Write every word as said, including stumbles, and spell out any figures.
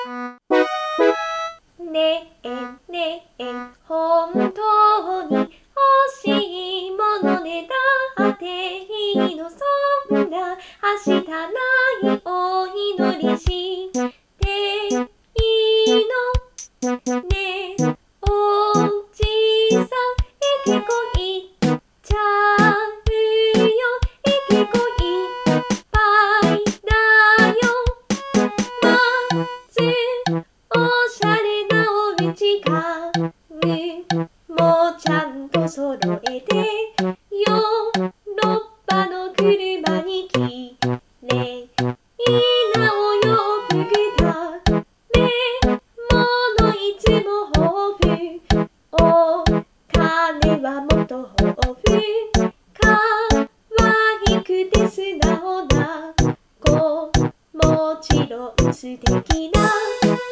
ねえねえ本当に欲しいものねだっていいのそんなはしたないお祈りしていいのねえおじさんいけこいっちゃうよいけこいっぱいだよまずおしゃれなおうちがもちゃんとそろえてヨーロッパの車にきれいなお洋服だめものいつも豊富お金はもっと豊富かわいくて素直な子もちろん素敵な